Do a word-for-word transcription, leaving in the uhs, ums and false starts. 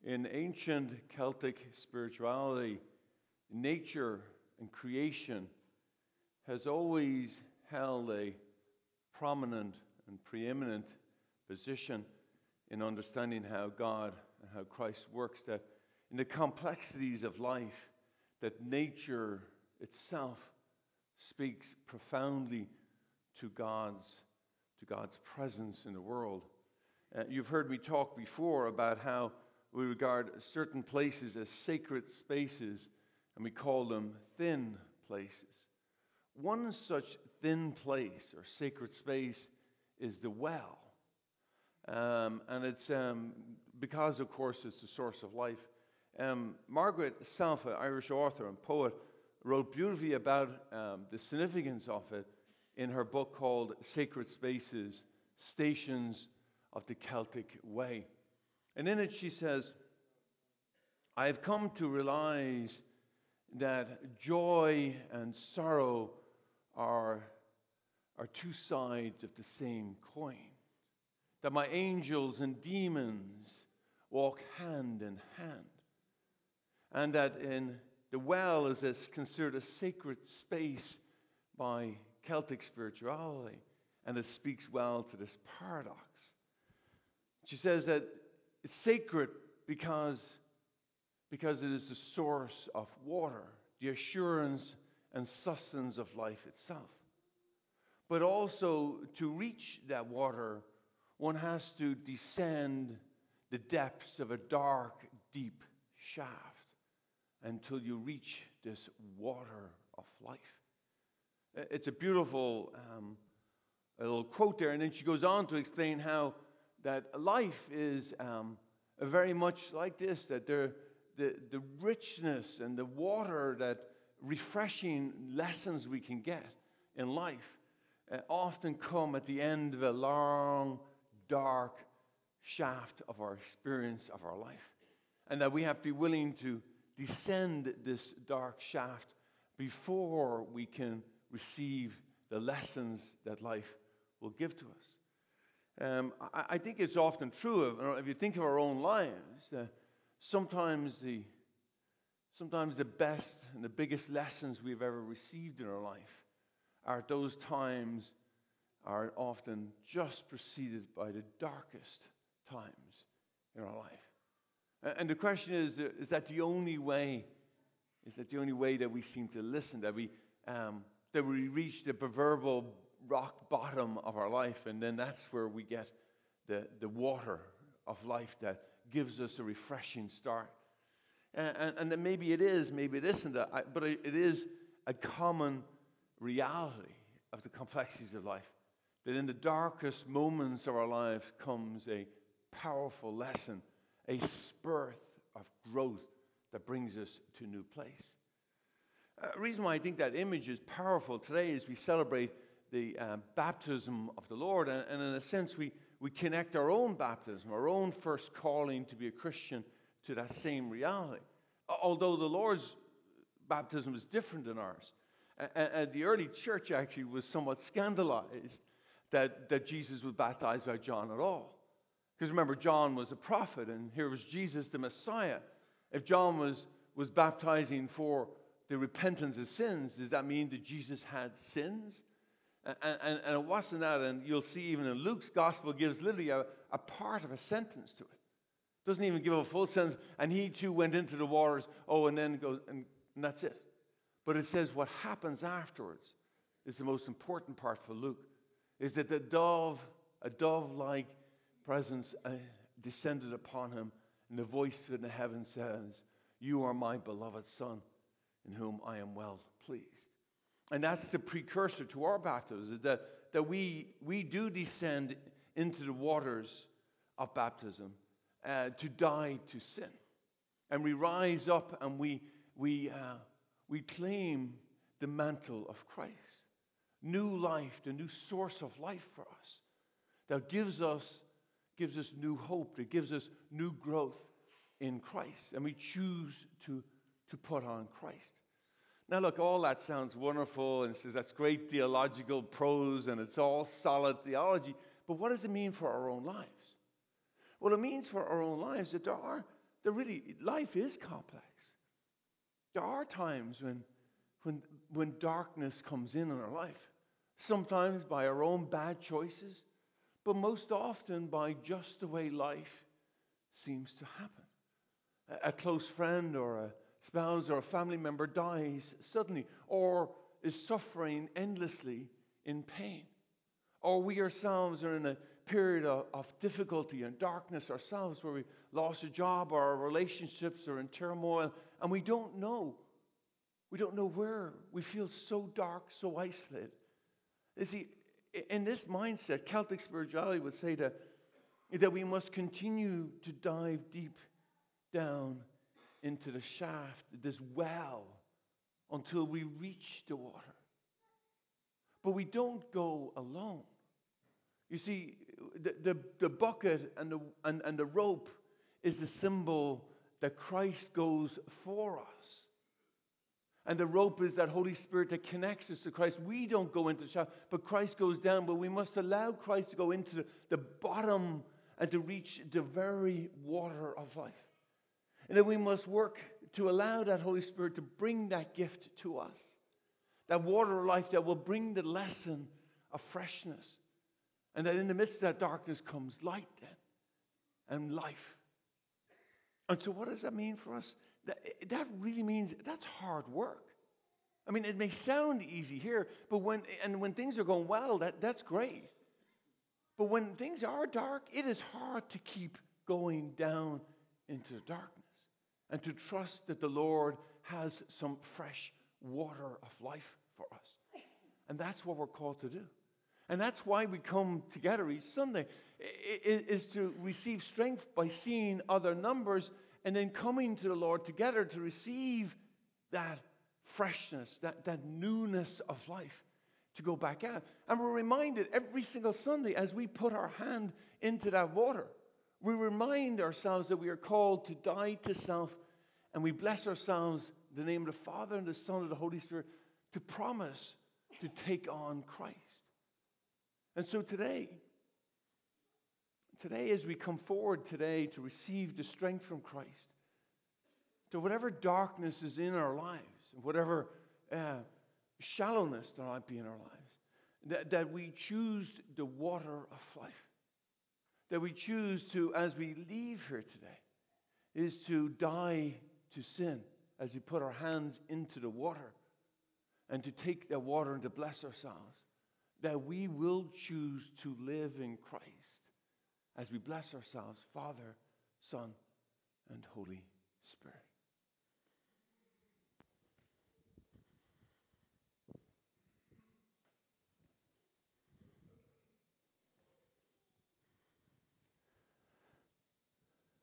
In ancient Celtic spirituality, nature and creation has always held a prominent and preeminent position in understanding how God and how Christ works, that in the complexities of life, that nature itself speaks profoundly to God's, to God's presence in the world. Uh, you've heard me talk before about how we regard certain places as sacred spaces, and we call them thin places. One such thin place or sacred space is the well. Um, and it's um, because, of course, it's the source of life. Um, Margaret Selfa, Irish author and poet, wrote beautifully about um, the significance of it in her book called Sacred Spaces, Stations of the Celtic Way. And in it she says, I have come to realize that joy and sorrow are, are two sides of the same coin. That my angels and demons walk hand in hand. And that in the well is considered a sacred space by Celtic spirituality. And it speaks well to this paradox. She says that it's sacred because, because it is the source of water, the assurance and sustenance of life itself. But also, to reach that water, one has to descend the depths of a dark, deep shaft until you reach this water of life. It's a beautiful um, a little quote there, and then she goes on to explain how that life is um, very much like this, that there, the, the richness and the water, that refreshing lessons we can get in life uh, often come at the end of a long, dark shaft of our experience of our life. And that we have to be willing to descend this dark shaft before we can receive the lessons that life will give to us. Um, I, I think it's often true, of, if you think of our own lives, uh, sometimes the sometimes the best and the biggest lessons we've ever received in our life are at those times are often just preceded by the darkest times in our life. And the question is, is that the only way? Is that the only way that we seem to listen? That we um, that we reach the proverbial rock bottom of our life, and then that's where we get the, the water of life that gives us a refreshing start. And, and, and then maybe it is, maybe it isn't, that, but it, it is a common reality of the complexities of life. That in the darkest moments of our life comes a powerful lesson, a spurt of growth that brings us to a new place. A reason why I think that image is powerful today is we celebrate the uh, baptism of the Lord, and, and in a sense we, we connect our own baptism, our own first calling to be a Christian, to that same reality. Although the Lord's baptism is different than ours. And, and the early church actually was somewhat scandalized that, that Jesus was baptized by John at all. Because remember, John was a prophet, and here was Jesus the Messiah. If John was, was baptizing for the repentance of sins, does that mean that Jesus had sins? And, and, and it wasn't that, and you'll see even in Luke's gospel gives literally a, a part of a sentence to it. Doesn't even give a full sentence, and he too went into the waters, oh, and then goes, and, and that's it. But it says what happens afterwards is the most important part for Luke, is that the dove, a dove-like presence uh, descended upon him, and the voice in the heaven says, you are my beloved Son, in whom I am well pleased. And that's the precursor to our baptism, is that, that we, we do descend into the waters of baptism uh, to die to sin. And we rise up and we, we, uh, we claim the mantle of Christ. New life, the new source of life for us, that gives us, gives us new hope, that gives us new growth in Christ. And we choose to, to put on Christ. Now look, all that sounds wonderful, and says that's great theological prose, and it's all solid theology, but what does it mean for our own lives? Well, it means for our own lives that there are, that really, life is complex. There are times when, when, when darkness comes in in our life. Sometimes by our own bad choices, but most often by just the way life seems to happen. A, a close friend or a spouse or a family member dies suddenly, or is suffering endlessly in pain. Or we ourselves are in a period of, of difficulty and darkness ourselves, where we lost a job or our relationships are in turmoil, and we don't know. We don't know where. We feel so dark, so isolated. You see, in this mindset, Celtic spirituality would say that, that we must continue to dive deep down into the shaft, this well, until we reach the water. But we don't go alone. You see, the, the, the bucket and the, and, and the rope is a symbol that Christ goes for us. And the rope is that Holy Spirit that connects us to Christ. We don't go into the shaft, but Christ goes down. But we must allow Christ to go into the, the bottom and to reach the very water of life. And then we must work to allow that Holy Spirit to bring that gift to us. That water of life that will bring the lesson of freshness. And that in the midst of that darkness comes light then, and life. And so what does that mean for us? That, that really means that's hard work. I mean, it may sound easy here, but when and when things are going well, that, that's great. But when things are dark, it is hard to keep going down into the darkness and to trust that the Lord has some fresh water of life for us. And that's what we're called to do. And that's why we come together each Sunday, is to receive strength by seeing other numbers and then coming to the Lord together to receive that freshness, that, that newness of life, to go back out. And we're reminded every single Sunday as we put our hand into that water, we remind ourselves that we are called to die to self, and we bless ourselves in the name of the Father and the Son and the Holy Spirit to promise to take on Christ. And so today, today as we come forward today to receive the strength from Christ, to whatever darkness is in our lives, whatever uh, shallowness there might be in our lives, that, that we choose the water of life. That we choose to, as we leave here today, is to die to sin as we put our hands into the water and to take that water and to bless ourselves. That we will choose to live in Christ as we bless ourselves, Father, Son, and Holy Spirit.